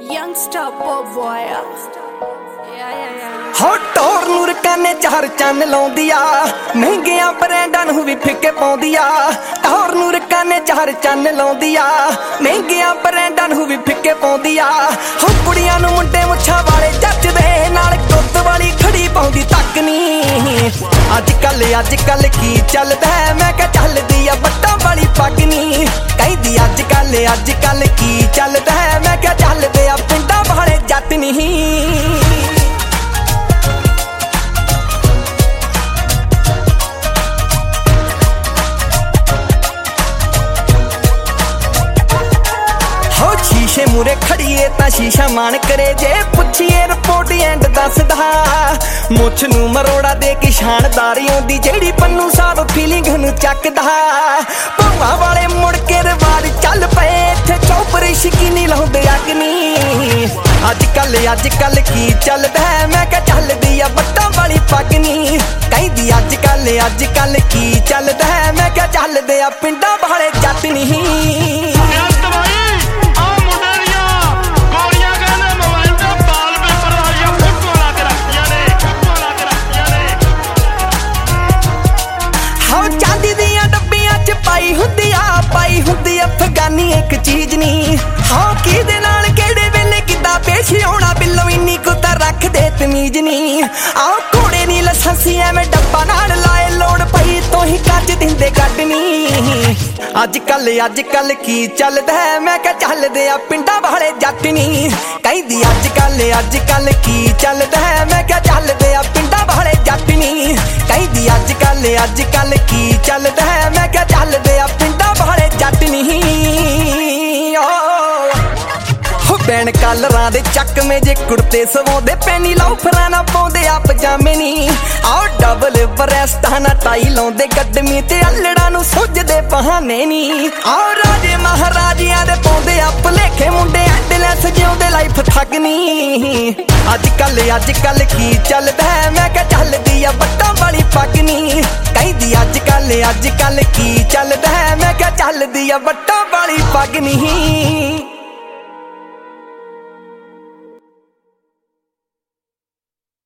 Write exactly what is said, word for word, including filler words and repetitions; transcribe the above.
Youngster pop boy. Yeah, yeah, yeah. ਹੋ ਟੋਰ ਨੂਰ ਕਾਨੇ ਚਾਰ ਚੰਨ ਲਾਉਂਦੀ ਆ, ਮਹਿੰਗਿਆਂ ਬ੍ਰਾਂਡਾਂ ਨੂੰ ਵੀ ਫਿੱਕੇ ਪਾਉਂਦੀ ਆ। ਟੋਰ ਨੂਰ ਕਾਨੇ ਚਾਰ ਚੰਨ ਲਾਉਂਦੀ ਆ, ਮਹਿੰਗਿਆਂ ਬ੍ਰਾਂਡਾਂ ਨੂੰ ਵੀ ਫਿੱਕੇ ਪਾਉਂਦੀ ਆ। ਹੋ ਕੁੜੀਆਂ ਨੂੰ ਮੁੰਡੇ ਮੁੱਛਾਂ ਵਾਲੇ ਜੱਜਦੇ, ਨਾਲ ਗੁੱਤ ਵਾਲੀ ਖੜੀ ਪਾਉਂਦੀ ਤੱਕ ਨੀ। ਅੱਜ ਕੱਲ ਅੱਜ ਕੱਲ ਕੀ ਚੱਲਦਾ, ਮੈਂ ਕਿਹਾ ਚੱਲਦੀ ਆ ਬੱਟਾਂ ਵਾਲੀ ਪੱਗ ਨੀ। ਕਹਿੰਦੀ ਅੱਜ ਕੱਲ ਅੱਜ ਕੱਲ ਕੀ ਚੱਲਦਾ, ਮੈਂ ਕਿਹਾ ਚੱਲਦੇ ਆ ਪਿੰਡਾਂ ਵਾਲੇ ਜੱਟ ਨੀ। शीशे मूरे खड़ीए ता शीशा मान करे, जे पुछिए रिपोर्ट एंड दसदा। मुछ नू मरोड़ा दे के शानदारी आउंदी, जेड़ी पन्नू साहब फीलिंग नू चकदा। भावां वाले मुड़ के रिवाज चल पए, इत्थे चौपर शकीनी लाउंदे अग्नी। अज कल अज कल की चलदा, मैं कह चलदी आ बट्टां वाली पग नी। कहंदी अज कल अज कल की चलदा, मैं कह चलदे आ पिंडां वाले जट नी। पाई हुंदी आ पाई हुंदी अफगानी एक चीज नी। हाँ किदे नाल केड़े वेले किदा पेश होना, बिल्लो इन्नी को तां रख दे तमीज नी। आओ घोड़े नी लसंसी एवें डब्बा नाल लाए, लोड़ पई तो ही कज दिंदे गड्ड नी। अज कल अज कल की चलदा, मैं कह चलदे आ पिंडां वाले जट नी। कहंदी अज कल अज कल की चलदा, मैं कह चलदे आ पिंडां वाले जट नी। कहंदी अज कल अज कल की चलदा, मैं कह चलदे आ पिंडां वाले जट नी। पैण कलरां दे चकमे जे कुर्ते सवाउंदे, पैनी लौफरां ना पाउंदे आ पजामे नी। आओ डबल ब्रेस्टां ना टाई लाउंदे, गड्डमी ते अल्लड़ां नूं सुझदे बहाने नी। आओ राजे महाराजियां दे पाउंदे आ भुलेखे, मुंडे एंडलेस जिउंदे लाइफ ठग नी। अज कल अज कल की चलदा, मैं कह चलदी आ बट्टां वाली पग नी। कहंदी अज कल अज कल की चलदा, मैं कह चलदी आ बट्टां वाली पग नी।